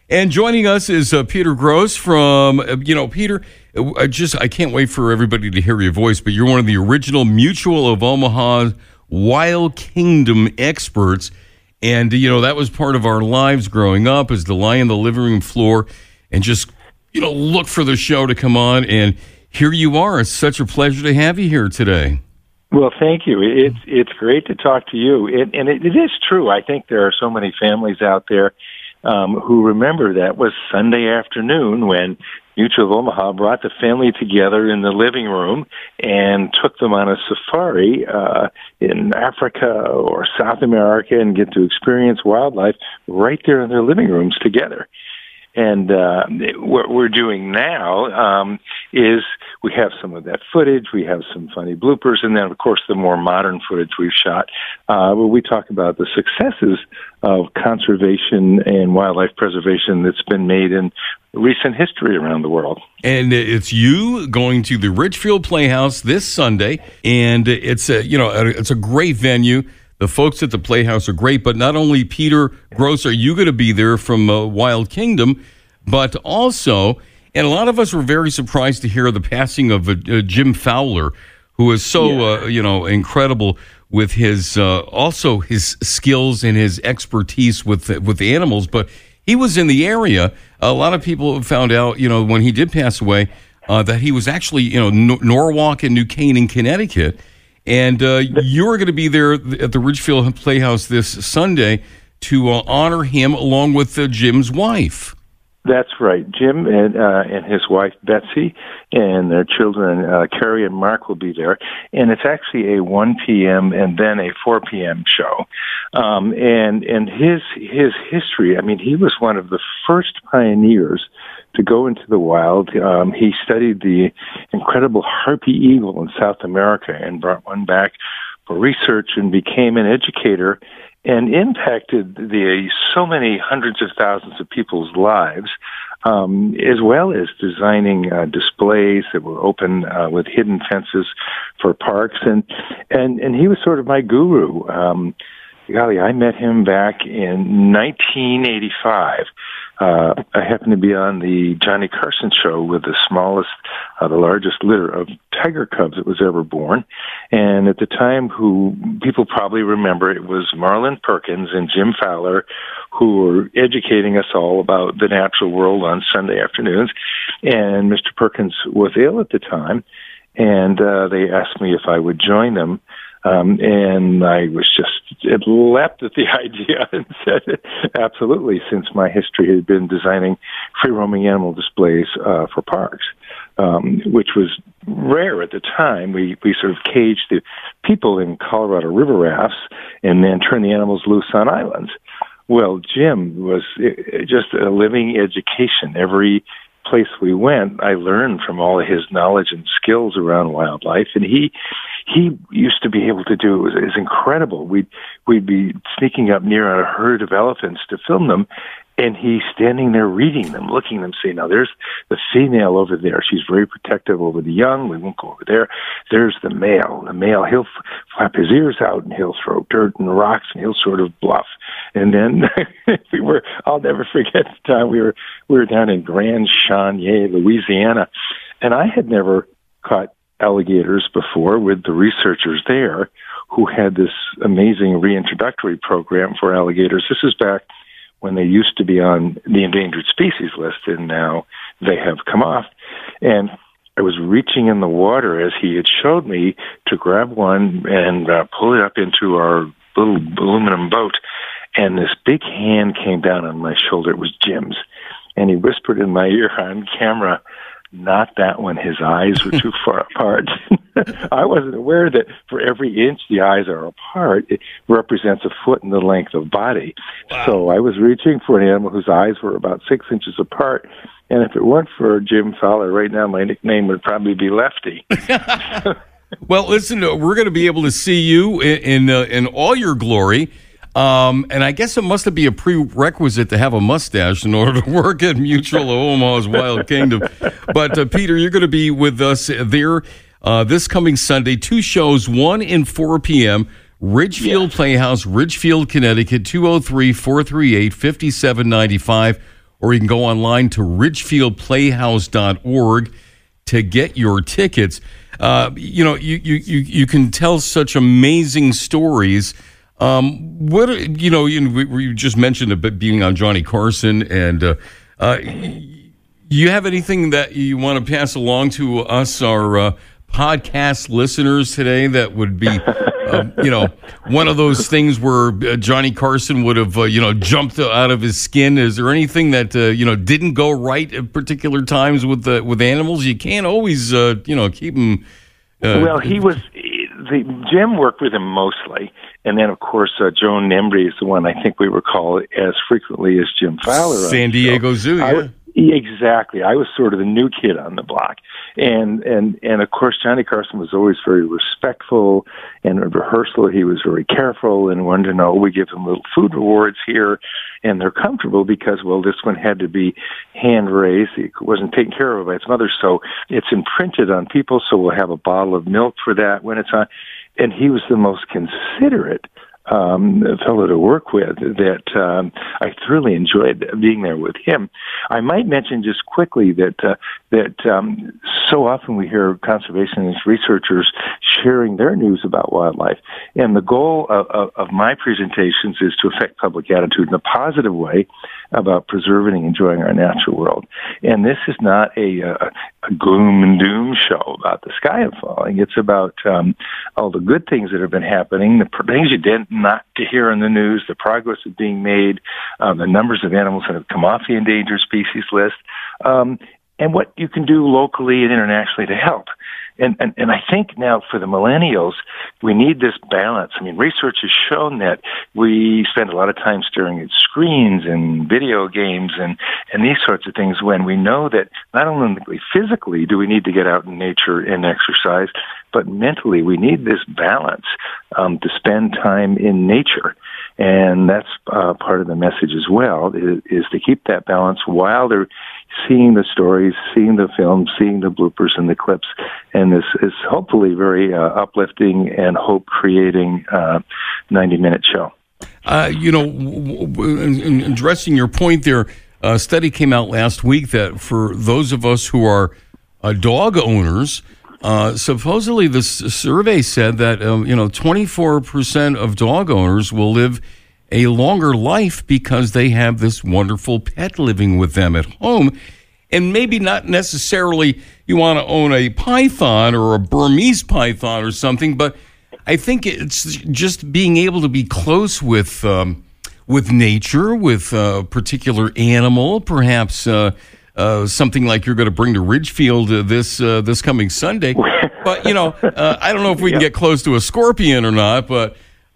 And joining us is Peter Gross from, Peter, I can't wait for everybody to hear your voice, but you're one of the original Mutual of Omaha Wild Kingdom experts. And, that was part of our lives growing up, is to lie on the living room floor and just, look for the show to come on. And here you are. It's such a pleasure to have you here today. Well, thank you. It's great to talk to you. And it is true. I think there are so many families out there who remember that was Sunday afternoon when Mutual of Omaha brought the family together in the living room and took them on a safari in Africa or South America and get to experience wildlife right there in their living rooms together. And what we're doing now is we have some of that footage, we have some funny bloopers, and then, of course, the more modern footage we've shot, where we talk about the successes of conservation and wildlife preservation that's been made in recent history around the world. And it's you going to the Ridgefield Playhouse this Sunday, and it's a great venue. The folks at the Playhouse are great, but not only, Peter Gross, are you going to be there from Wild Kingdom, but also, and a lot of us were very surprised to hear the passing of Jim Fowler, who is so, incredible with his also his skills and his expertise with animals. But he was in the area. A lot of people found out, when he did pass away, that he was actually, Norwalk and New Canaan, Connecticut. And you're going to be there at the Ridgefield Playhouse this Sunday to honor him along with Jim's wife. That's right. Jim and his wife, Betsy, and their children, Carrie and Mark, will be there. And it's actually a 1 p.m. and then a 4 p.m. show. And his history, he was one of the first pioneers to go into the wild. He studied the incredible harpy eagle in South America and brought one back for research and became an educator and impacted so many hundreds of thousands of people's lives, as well as designing displays that were open with hidden fences for parks. And he was sort of my guru. I met him back in 1985. I happened to be on the Johnny Carson show with the largest litter of tiger cubs that was ever born. And at the time, who people probably remember, it was Marlin Perkins and Jim Fowler who were educating us all about the natural world on Sunday afternoons. And Mr. Perkins was ill at the time, and they asked me if I would join them. And I was it leapt at the idea and said, absolutely, since my history had been designing free-roaming animal displays for parks, which was rare at the time. We sort of caged the people in Colorado river rafts and then turned the animals loose on islands. Well, Jim was just a living education. Every place we went, I learned from all of his knowledge and skills around wildlife, and he used to be able to do it was incredible. We'd be sneaking up near a herd of elephants to film them, and he's standing there reading them, looking at them, saying, now there's the female over there. She's very protective over the young. We won't go over there. There's the male. The male, he'll flap his ears out and he'll throw dirt and rocks and he'll sort of bluff. And then I'll never forget the time we were down in Grand Chenier, Louisiana, and I had never caught alligators before with the researchers there who had this amazing reintroductory program for alligators. This is back when they used to be on the endangered species list, and now they have come off. And I was reaching in the water as he had showed me to grab one and pull it up into our little aluminum boat. And this big hand came down on my shoulder. It was Jim's. And he whispered in my ear on camera, not that one. His eyes were too far apart. I wasn't aware that for every inch the eyes are apart, it represents a foot in the length of body. Wow. So I was reaching for an animal whose eyes were about 6 inches apart. And if it weren't for Jim Fowler, right now my nickname would probably be Lefty. Well, listen, we're going to be able to see you in all your glory. And I guess it must be a prerequisite to have a mustache in order to work at Mutual of Omaha's Wild Kingdom. But, Peter, you're going to be with us there this coming Sunday. 2 shows, 1 and 4 p.m., Ridgefield Playhouse, Ridgefield, Connecticut, 203-438-5795. or you can go online to ridgefieldplayhouse.org to get your tickets. You can tell such amazing stories. We just mentioned a bit being on Johnny Carson, and you have anything that you want to pass along to us, our podcast listeners today, that would be, one of those things where Johnny Carson would have, jumped out of his skin? Is there anything that, didn't go right at particular times with animals? You can't always, keep them. Jim worked with him mostly. And then, of course, Joan Nembre is the one I think we recall as frequently as Jim Fowler. San Diego Zoo, yeah. Exactly. I was sort of the new kid on the block. And of course, Johnny Carson was always very respectful. And at rehearsal, he was very careful and wanted to know, we give them little food rewards here. And they're comfortable because, well, this one had to be hand-raised. It wasn't taken care of by its mother. So it's imprinted on people. So we'll have a bottle of milk for that when it's on. And he was the most considerate fellow to work with that I thoroughly enjoyed being there with him. I might mention just quickly that so often we hear conservationist researchers sharing their news about wildlife, and the goal of my presentations is to affect public attitude in a positive way about preserving and enjoying our natural world. And this is not a gloom and doom show about the sky falling. It's about all the good things that have been happening, the things you did not to hear in the news, the progress that's being made, the numbers of animals that have come off the endangered species list, and what you can do locally and internationally to help. And I think now for the millennials, we need this balance. I mean, research has shown that we spend a lot of time staring at screens and video games and these sorts of things when we know that not only physically do we need to get out in nature and exercise, but mentally we need this balance to spend time in nature. And that's part of the message as well, is to keep that balance while they're seeing the stories, seeing the films, seeing the bloopers and the clips. And this is hopefully very uplifting and hope-creating 90-minute show. Addressing your point there, a study came out last week that for those of us who are dog owners, supposedly the survey said that 24% of dog owners will live a longer life because they have this wonderful pet living with them at home. And maybe not necessarily you want to own a python or a Burmese python or something, but I think it's just being able to be close with nature, with a particular animal, perhaps something like you're going to bring to Ridgefield this coming Sunday. But, I don't know if we can get close to a scorpion or not, but...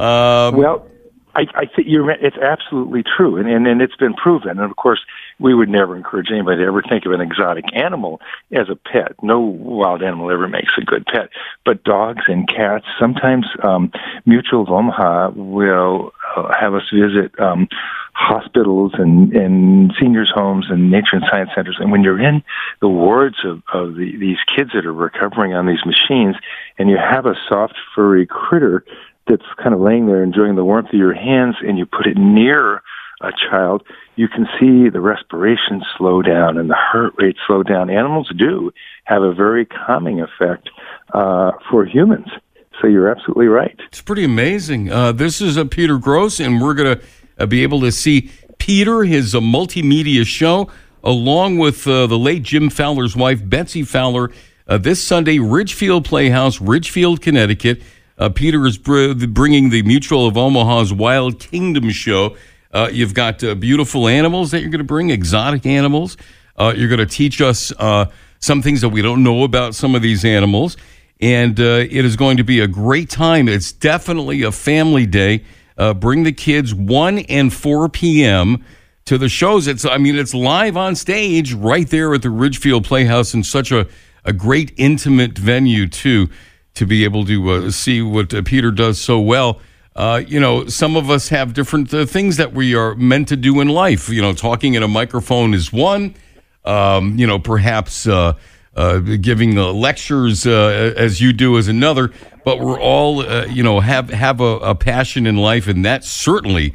I think it's absolutely true, and it's been proven. And of course, we would never encourage anybody to ever think of an exotic animal as a pet. No wild animal ever makes a good pet. But dogs and cats, sometimes Mutual of Omaha will have us visit hospitals and seniors' homes and nature and science centers. And when you're in the wards of these kids that are recovering on these machines, and you have a soft, furry critter that's kind of laying there enjoying the warmth of your hands, and you put it near a child, you can see the respiration slow down and the heart rate slow down. Animals do have a very calming effect for humans. So you're absolutely right. It's pretty amazing. This is Peter Grosz, and we're going to be able to see Peter, his multimedia show, along with the late Jim Fowler's wife, Betsy Fowler, this Sunday, Ridgefield Playhouse, Ridgefield, Connecticut. Peter is bringing the Mutual of Omaha's Wild Kingdom show. You've got beautiful animals that you're going to bring, exotic animals. You're going to teach us some things that we don't know about some of these animals. And it is going to be a great time. It's definitely a family day. Bring the kids 1 and 4 p.m. to the shows. It's live on stage right there at the Ridgefield Playhouse, in such a great intimate venue, too, to be able to see what Peter does so well. Some of us have different things that we are meant to do in life. Talking in a microphone is one. Perhaps giving lectures as you do is another. But we're all, have a passion in life, and that certainly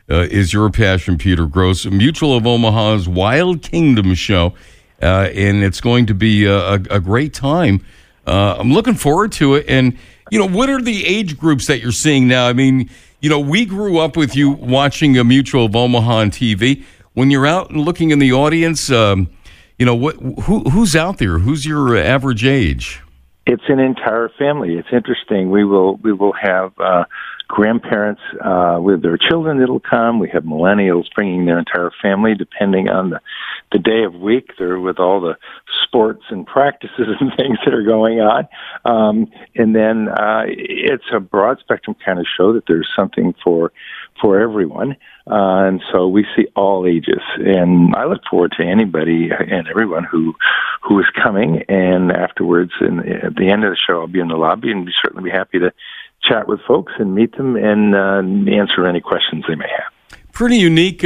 is your passion, Peter Gross. Mutual of Omaha's Wild Kingdom show, and it's going to be a great time. I'm looking forward to it. And, what are the age groups that you're seeing now? I mean, we grew up with you watching a Mutual of Omaha on TV. When you're out and looking in the audience, who's out there? Who's your average age? It's an entire family. It's interesting. We will have grandparents with their children that'll come. We have millennials bringing their entire family, depending on the day of week. They're with all the sports and practices and things that are going on. And then it's a broad spectrum kind of show that there's something for everyone. And so we see all ages. And I look forward to anybody and everyone who is coming. And afterwards, at the end of the show, I'll be in the lobby and certainly be happy to chat with folks and meet them and answer any questions they may have. Pretty unique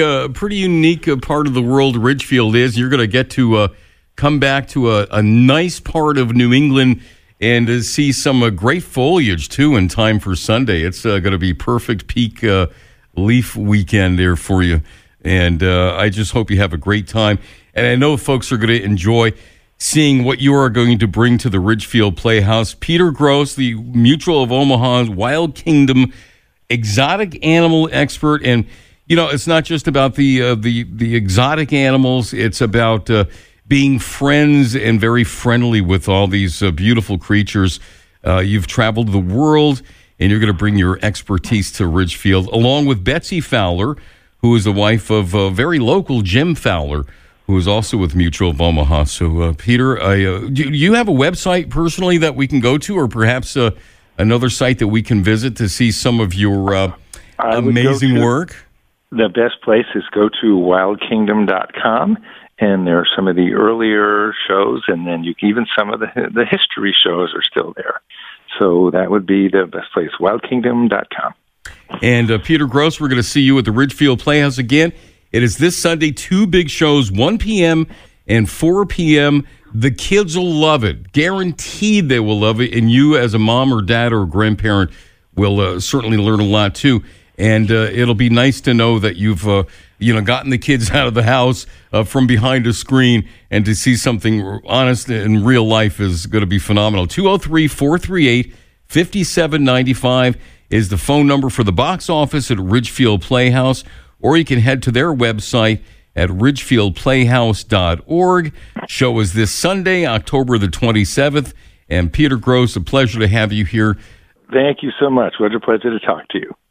part of the world Ridgefield is. You're going to get to come back to a nice part of New England and to see some great foliage, too, in time for Sunday. It's going to be perfect peak leaf weekend there for you. And I just hope you have a great time. And I know folks are going to enjoy seeing what you are going to bring to the Ridgefield Playhouse. Peter Gross, the Mutual of Omaha's Wild Kingdom exotic animal expert. And, it's not just about the exotic animals. It's about being friends and very friendly with all these beautiful creatures. You've traveled the world, and you're going to bring your expertise to Ridgefield, along with Betsy Fowler, who is the wife of very local Jim Fowler, who is also with Mutual of Omaha. So, Peter, do you have a website personally that we can go to, or perhaps another site that we can visit to see some of your amazing work? The best place is go to wildkingdom.com, and there are some of the earlier shows, and then even some of the history shows are still there. So that would be the best place, wildkingdom.com. And Peter Gross, we're going to see you at the Ridgefield Playhouse again. It is this Sunday, 2 big shows, 1 p.m. and 4 p.m. The kids will love it. Guaranteed they will love it. And you as a mom or dad or grandparent will certainly learn a lot, too. And it'll be nice to know that you've gotten the kids out of the house from behind a screen, and to see something honest in real life is going to be phenomenal. 203-438-5795 is the phone number for the box office at Ridgefield Playhouse, or you can head to their website at ridgefieldplayhouse.org. Show is this Sunday, October the 27th. And Peter Gross, a pleasure to have you here. Thank you so much. What a pleasure to talk to you.